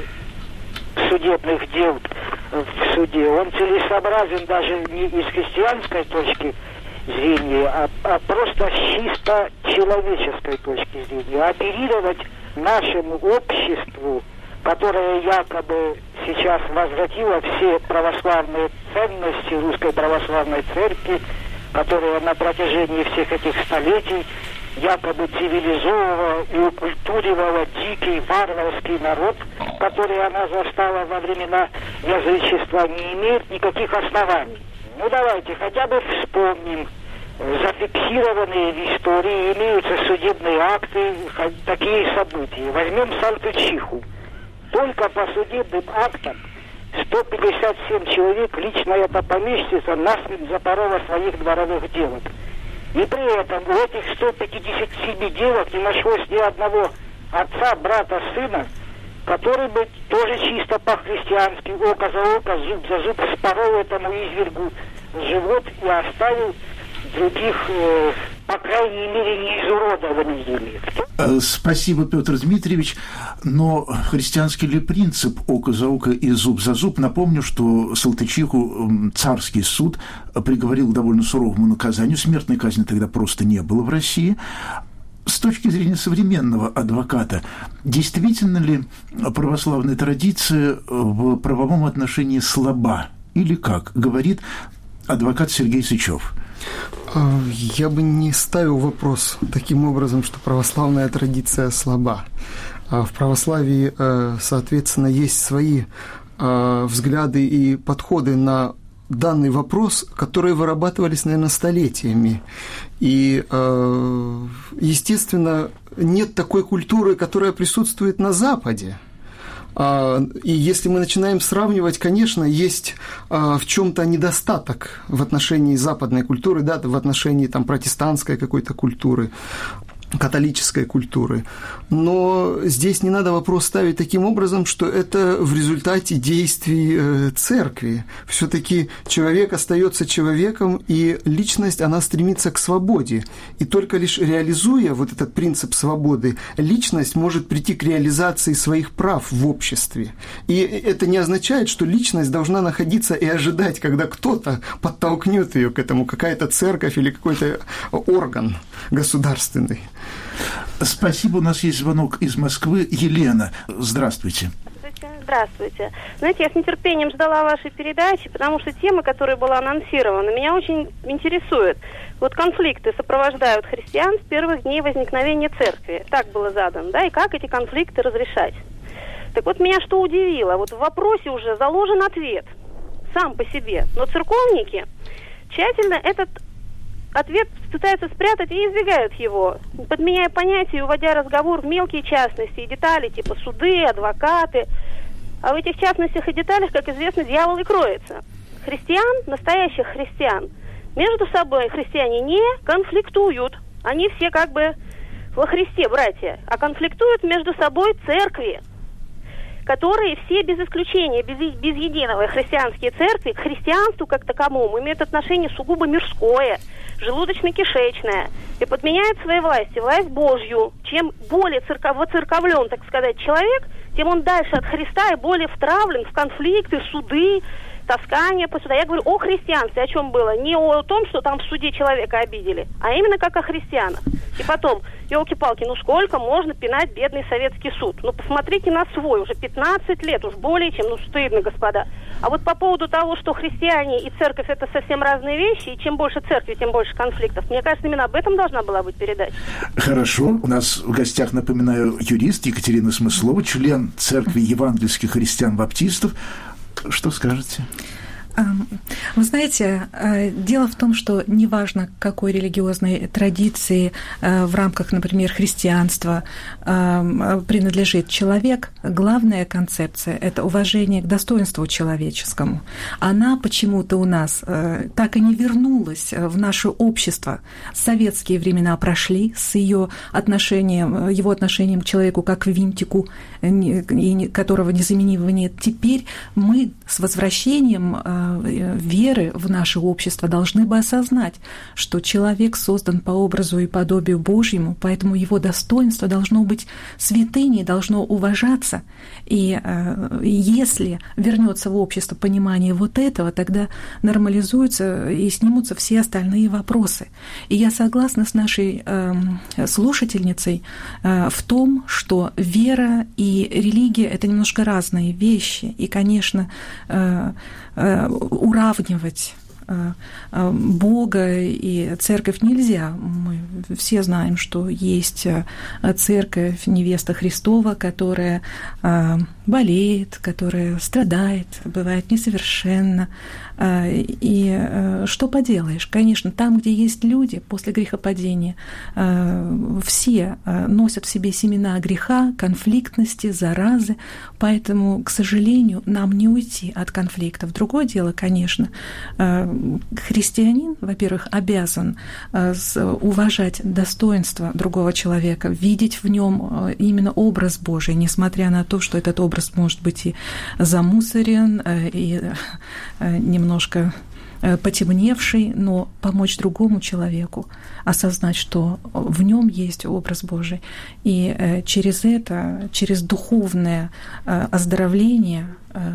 судебных дел в суде. Он целесообразен даже не из христианской точки зрения, а, а просто с чисто человеческой точки зрения. Оперировать нашему обществу, которая якобы сейчас возвратила все православные ценности Русской Православной Церкви, которая на протяжении всех этих столетий якобы цивилизовывала и укультуривала дикий варварский народ, который она застала во времена язычества, не имеет никаких оснований. Ну давайте хотя бы вспомним. Зафиксированные в истории, имеются судебные акты, такие события. Возьмем Салтычиху. Только по судебным актам сто пятьдесят семь человек лично эта помещица насмерть запорола своих дворовых девок. И при этом у этих ста пятидесяти семи девок не нашлось ни одного отца, брата, сына, который бы тоже чисто по-христиански, око за око, зуб за зуб спорол этому извергу живот и оставил других, э, по крайней мере, не изуродованными. Спасибо, Петр Дмитриевич. Но христианский ли принцип око за око и зуб за зуб? Напомню, что Салтычиху царский суд приговорил к довольно суровому наказанию. Смертной казни тогда просто не было в России. С точки зрения современного адвоката, действительно ли православная традиция в правовом отношении слаба? Или как? Говорит адвокат Сергей Сычев. Я бы не ставил вопрос таким образом, что православная традиция слаба. В православии, соответственно, есть свои э, взгляды и подходы на данный вопрос, которые вырабатывались, наверное, столетиями. И, естественно, нет такой культуры, которая присутствует на Западе. И если мы начинаем сравнивать, конечно, есть в чем-то недостаток в отношении западной культуры, да, в отношении там, протестантской какой-то культуры, католической культуры. Но здесь не надо вопрос ставить таким образом, что это в результате действий церкви. Все-таки человек остается человеком, и личность, она стремится к свободе. И только лишь реализуя вот этот принцип свободы, личность может прийти к реализации своих прав в обществе. И это не означает, что личность должна находиться и ожидать, когда кто-то подтолкнет ее к этому, какая-то церковь или какой-то орган государственный. Спасибо. У нас есть звонок из Москвы. Елена, здравствуйте. Здравствуйте. Знаете, я с нетерпением ждала вашей передачи, потому что тема, которая была анонсирована, меня очень интересует. Вот конфликты сопровождают христиан с первых дней возникновения церкви. Так было задано, да, и как эти конфликты разрешать. Так вот, меня что удивило, вот в вопросе уже заложен ответ сам по себе, но церковники тщательно этот ответ пытаются спрятать и избегают его, подменяя понятия и уводя разговор в мелкие частности и детали, типа суды, адвокаты. А в этих частностях и деталях, как известно, дьявол и кроется. Христиан, настоящих христиан, между собой христиане не конфликтуют. Они все как бы во Христе, братья, а конфликтуют между собой церкви, которые все без исключения, без, без единого христианские церкви к христианству как таковому имеют отношение сугубо мирское, желудочно-кишечное, и подменяют своей власти, власть Божью. Чем более церков, воцерковлен, так сказать, человек, тем он дальше от Христа и более втравлен в конфликты, в суды, таскание по судам. Я говорю о христианстве, о чем было. Не о том, что там в суде человека обидели, а именно как о христианах. И потом, елки-палки, ну сколько можно пинать бедный советский суд? Ну посмотрите на свой, уже пятнадцать лет, уж более чем, ну стыдно, господа. А вот по поводу того, что христиане и церковь это совсем разные вещи, и чем больше церкви, тем больше конфликтов. Мне кажется, именно об этом должна была быть передача. Хорошо. У нас в гостях, напоминаю, юрист Екатерина Смыслова, член Церкви евангельских христиан-баптистов. Что скажете? Вы знаете, дело в том, что неважно, к какой религиозной традиции в рамках, например, христианства принадлежит человек, главная концепция – это уважение к достоинству человеческому. Она почему-то у нас так и не вернулась в наше общество. Советские времена прошли с ее отношением, его отношением к человеку как к винтику, которого незаменимого нет. Теперь мы с возвращением веры в наше общество должны бы осознать, что человек создан по образу и подобию Божьему, поэтому его достоинство должно быть святыней, должно уважаться. И если вернется в общество понимание вот этого, тогда нормализуются и снимутся все остальные вопросы. И я согласна с нашей слушательницей в том, что вера и религия – это немножко разные вещи. И, конечно, уравнивать Бога и церковь нельзя. Мы все знаем, что есть церковь, невеста Христова, которая болеет, которая страдает, бывает несовершенна. И что поделаешь? Конечно, там, где есть люди после грехопадения, все носят в себе семена греха, конфликтности, заразы, поэтому, к сожалению, нам не уйти от конфликтов. Другое дело, конечно, христианин, во-первых, обязан уважать достоинство другого человека, видеть в нем именно образ Божий, несмотря на то, что этот образ может быть и замусорен, и немножко потемневший, но помочь другому человеку осознать, что в нем есть образ Божий. И через это, через духовное оздоровление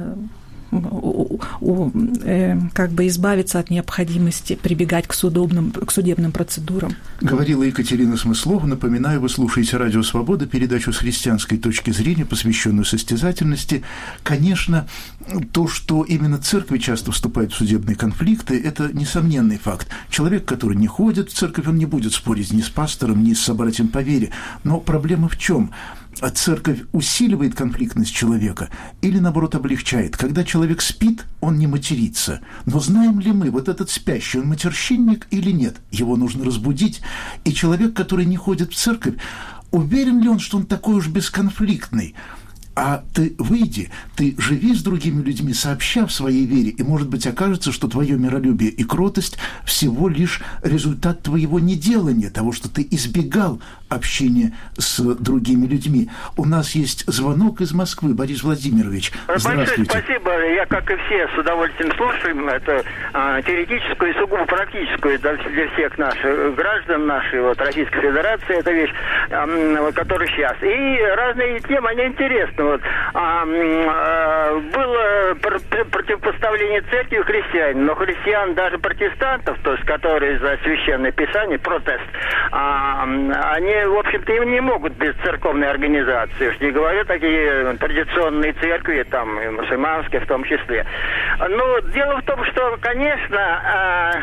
как бы избавиться от необходимости прибегать к, судебным, к судебным процедурам. Говорила Екатерина Смыслова. Напоминаю, вы слушаете «Радио Свобода», передачу с христианской точки зрения, посвященную состязательности. Конечно, то, что именно церкви часто вступают в судебные конфликты, это несомненный факт. Человек, который не ходит в церковь, он не будет спорить ни с пастором, ни с собратьем по вере. Но проблема в чем? церковь усиливает конфликтность человека или, наоборот, облегчает? Когда человек спит, он не матерится. Но знаем ли мы, вот этот спящий, он матерщинник или нет? Его нужно разбудить. И человек, который не ходит в церковь, уверен ли он, что он такой уж бесконфликтный? А ты выйди, ты живи с другими людьми, сообща в своей вере, и, может быть, окажется, что твое миролюбие и кротость всего лишь результат твоего неделания, того, что ты избегал общения с другими людьми. У нас есть звонок из Москвы. Борис Владимирович, здравствуйте. Большое спасибо. Я, как и все, с удовольствием слушаю. Это а, теоретическую и сугубо практическую для, для всех наших граждан нашей вот, Российской Федерации. Это вещь, а, которая сейчас. И разные темы, они интересны. Вот, а, а, было пр- противопоставление церкви и христиан, но христиан, даже протестантов, то есть которые за священное писание, протест, а, они, в общем-то, и не могут без церковной организации. Уж не говорю такие традиционные церкви, там, и мусульманские в том числе. Но дело в том, что, конечно,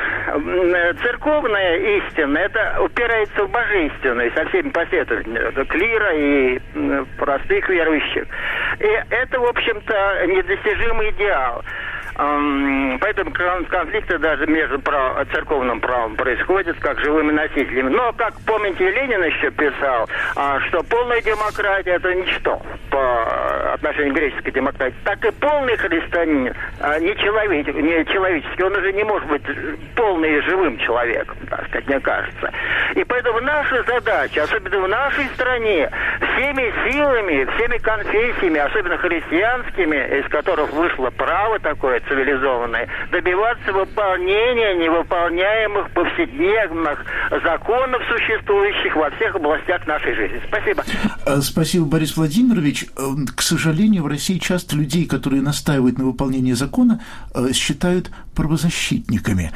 церковная истина, это упирается в божественную со всеми последовательными, клира и простых верующих. И это, в общем-то, недостижимый идеал. Поэтому конфликты даже между прав, церковным правом происходят как живыми носителями. Но, как помните, Ленин еще писал, что полная демократия – это ничто по отношению к греческой демократии. Так и полный христианин, не, человек, не человеческий, он уже не может быть полным живым человеком, так сказать, мне кажется. И поэтому наша задача, особенно в нашей стране, всеми силами, всеми конфессиями, особенно христианскими, из которых вышло право такое, цивилизованные, добиваться выполнения невыполняемых повседневных законов, существующих во всех областях нашей жизни. Спасибо. Спасибо, Борис Владимирович. К сожалению, в России часто людей, которые настаивают на выполнении закона, считают правозащитниками.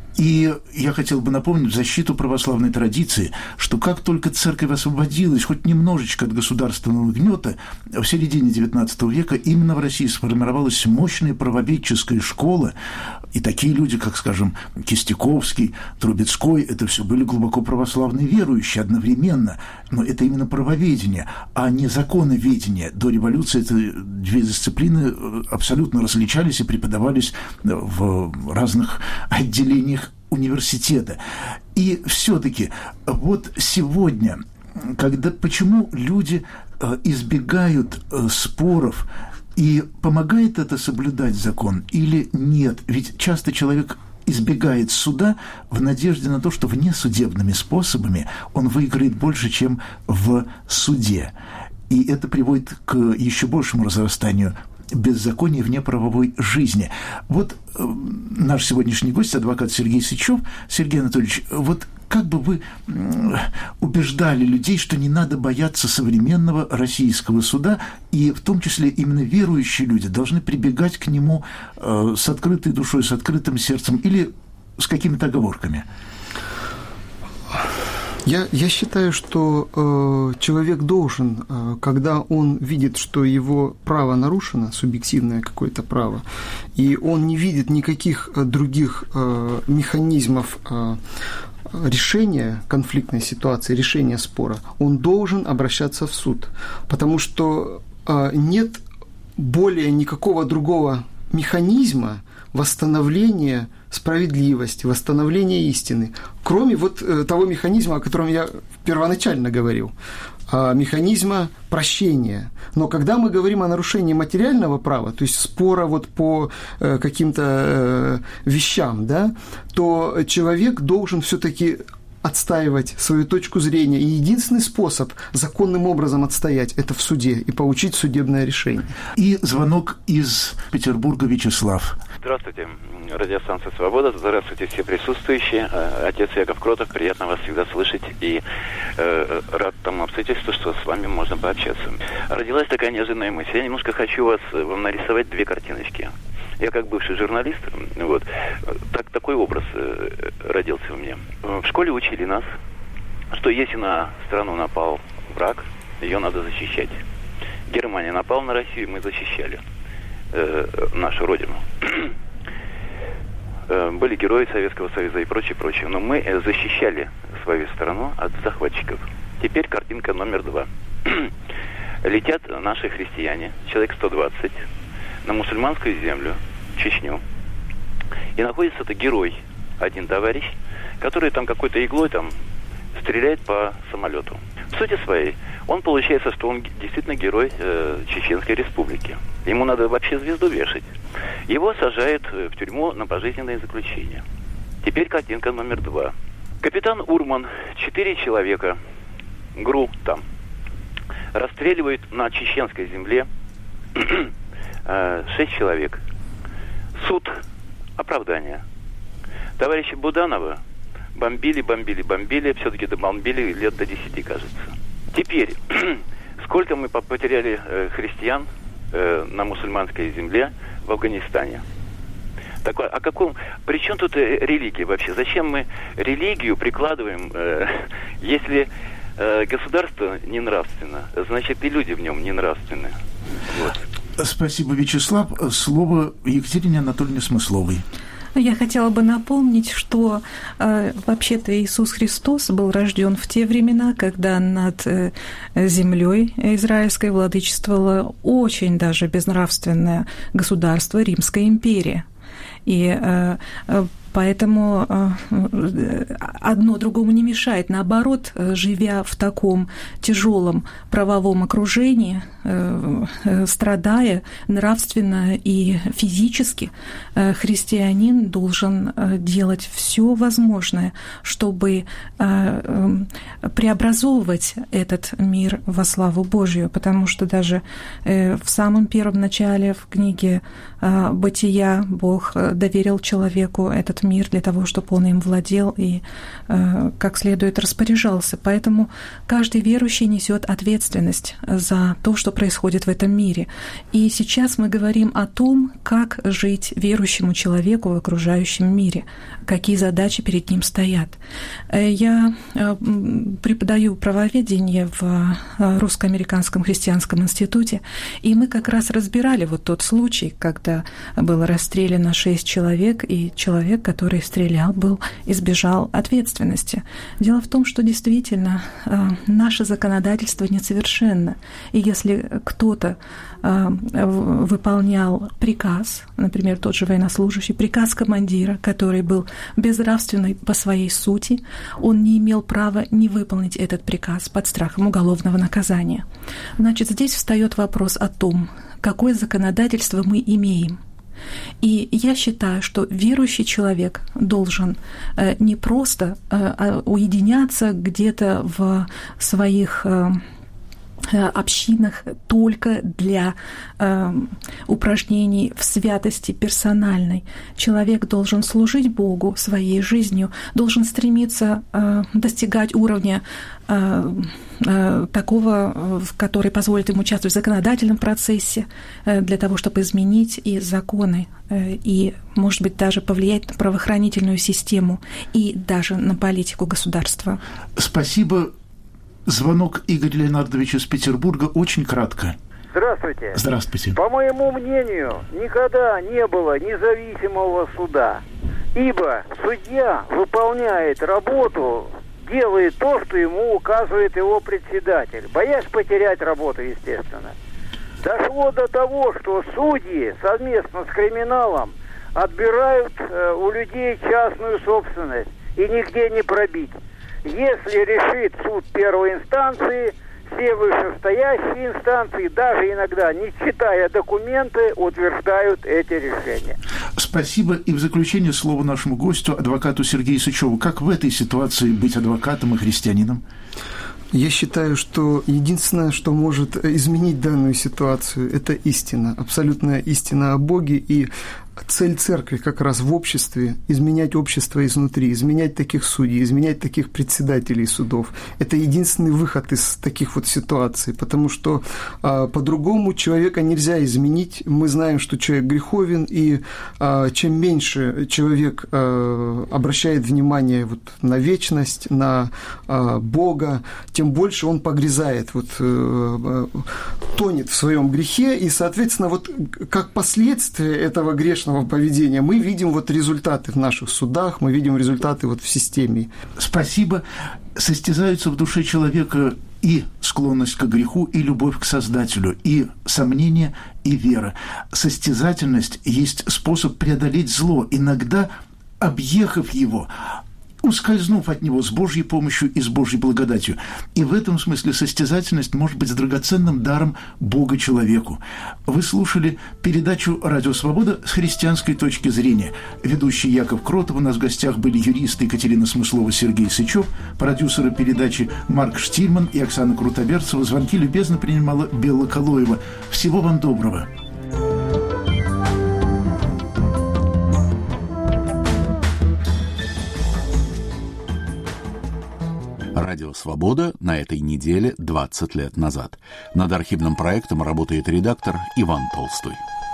И я хотел бы напомнить в защиту православной традиции, что как только церковь освободилась хоть немножечко от государственного гнета, в середине девятнадцатого века именно в России сформировалась мощная правоведческая школа, и такие люди, как, скажем, Кистяковский, Трубецкой, это все были глубоко православные верующие одновременно, но это именно правоведение, а не законоведение. До революции эти две дисциплины абсолютно различались и преподавались в разных отделениях университета. И все-таки вот сегодня, когда, почему люди избегают споров, и помогает это соблюдать закон или нет? Ведь часто человек избегает суда в надежде на то, что внесудебными способами он выиграет больше, чем в суде. И это приводит к еще большему разрастанию беззакония вне правовой жизни. Вот э, наш сегодняшний гость, адвокат Сергей Сычев. Сергей Анатольевич, вот как бы вы э, убеждали людей, что не надо бояться современного российского суда, и в том числе именно верующие люди должны прибегать к нему э, с открытой душой, с открытым сердцем или с какими-то оговорками? Я, я считаю, что э, человек должен, э, когда он видит, что его право нарушено, субъективное какое-то право, и он не видит никаких э, других э, механизмов э, решения конфликтной ситуации, решения спора, он должен обращаться в суд, потому что э, нет более никакого другого механизма восстановления справедливости, восстановления истины, кроме вот того механизма, о котором я первоначально говорил, механизма прощения. Но когда мы говорим о нарушении материального права, то есть спора вот по каким-то вещам, да, то человек должен все-таки отстаивать свою точку зрения. И единственный способ законным образом отстоять – это в суде и получить судебное решение. И звонок из Петербурга. Вячеслав. Здравствуйте. Радиостанция «Свобода». Здравствуйте, все присутствующие. Отец Яков Кротов. Приятно вас всегда слышать. И э, рад тому обстоятельству, что с вами можно пообщаться. Родилась такая неожиданная мысль. Я немножко хочу вас, вам нарисовать две картиночки. Я как бывший журналист, вот, так, такой образ э, родился у меня. В школе учили нас, что если на страну напал враг, ее надо защищать. Германия напала на Россию, мы защищали э, нашу родину. э, были герои Советского Союза и прочее, прочее. Но мы защищали свою страну от захватчиков. Теперь картинка номер два. летят наши христиане, человек сто двадцать, на мусульманскую землю, Чечню. И находится это герой, один товарищ, который там какой-то иглой там стреляет по самолету. В сути своей, он получается, что он действительно герой э, Чеченской Республики. Ему надо вообще звезду вешать. Его сажают в тюрьму на пожизненное заключение. Теперь картинка номер два. Капитан Урман, четыре человека, ГРУ там, расстреливают на чеченской земле шесть человек. Суд, оправдание. Товарища Буданова бомбили, бомбили, бомбили, все-таки добомбили лет до десяти, кажется. Теперь, сколько мы потеряли э, христиан э, на мусульманской земле в Афганистане? Так, о каком... При чем тут религия вообще? Зачем мы религию прикладываем, э, если э, государство не нравственно, значит и люди в нем не нравственны. Вот. Спасибо, Вячеслав. Слово Екатерине Анатольевне Смысловой. Я хотела бы напомнить, что э, вообще-то Иисус Христос был рожден в те времена, когда над э, землей израильской владычествовало очень даже безнравственное государство Римская империя. И э, поэтому одно другому не мешает. Наоборот, живя в таком тяжелом правовом окружении, страдая нравственно и физически, христианин должен делать все возможное, чтобы преобразовывать этот мир во славу Божью, потому что даже в самом первом начале в книге «Бытия» Бог доверил человеку этот мир для того, чтобы он им владел и э, как следует распоряжался. Поэтому каждый верующий несет ответственность за то, что происходит в этом мире. И сейчас мы говорим о том, как жить верующему человеку в окружающем мире, какие задачи перед ним стоят. Я преподаю правоведение в Русско-Американском христианском институте, и мы как раз разбирали вот тот случай, когда было расстреляно шесть человек, и человек, который стрелял, был, избежал ответственности. Дело в том, что действительно наше законодательство несовершенно, и если кто-то выполнял приказ, например, тот же военнослужащий, приказ командира, который был безнравственный по своей сути, он не имел права не выполнить этот приказ под страхом уголовного наказания. Значит, здесь встает вопрос о том, какое законодательство мы имеем. И я считаю, что верующий человек должен не просто уединяться где-то в своих общинах только для э, упражнений в святости персональной. Человек должен служить Богу своей жизнью, должен стремиться э, достигать уровня э, э, такого, который позволит ему участвовать в законодательном процессе э, для того, чтобы изменить и законы, э, и, может быть, даже повлиять на правоохранительную систему и даже на политику государства. Спасибо. Звонок Игоря Леонардовича из Петербурга. Очень кратко. Здравствуйте. Здравствуйте. По моему мнению, никогда не было независимого суда, ибо судья выполняет работу, делает то, что ему указывает его председатель, боясь потерять работу, естественно. Дошло до того, что судьи совместно с криминалом отбирают э, у людей частную собственность, и нигде не пробить. Если решит суд первой инстанции, все вышестоящие инстанции, даже иногда не читая документы, утверждают эти решения. Спасибо. И в заключение слово нашему гостю, адвокату Сергею Сычеву. Как в этой ситуации быть адвокатом и христианином? Я считаю, что единственное, что может изменить данную ситуацию, это истина, абсолютная истина о Боге, и цель церкви как раз в обществе – изменять общество изнутри, изменять таких судей, изменять таких председателей судов. Это единственный выход из таких вот ситуаций, потому что а, по-другому человека нельзя изменить. Мы знаем, что человек греховен, и а, чем меньше человек а, обращает внимание вот на вечность, на а, Бога, тем больше он погрязает, вот, а, тонет в своем грехе, и, соответственно, вот как последствие этого грешного успешного поведения. Мы видим вот результаты в наших судах, мы видим результаты вот в системе. Спасибо. Состязаются в душе человека и склонность к греху, и любовь к Создателю, и сомнение, и вера. Состязательность есть способ преодолеть зло, иногда объехав его, ускользнув от него с Божьей помощью и с Божьей благодатью. И в этом смысле состязательность может быть драгоценным даром Бога человеку. Вы слушали передачу «Радио Свобода» с христианской точки зрения. Ведущий Яков Кротов, у нас в гостях были юристы Екатерина Смыслова, Сергей Сычев, продюсеры передачи Марк Штильман и Оксана Крутоберцева. Звонки любезно принимала Белла Калоева. Всего вам доброго. Радио «Свобода» на этой неделе двадцать лет назад. Над архивным проектом работает редактор Иван Толстой.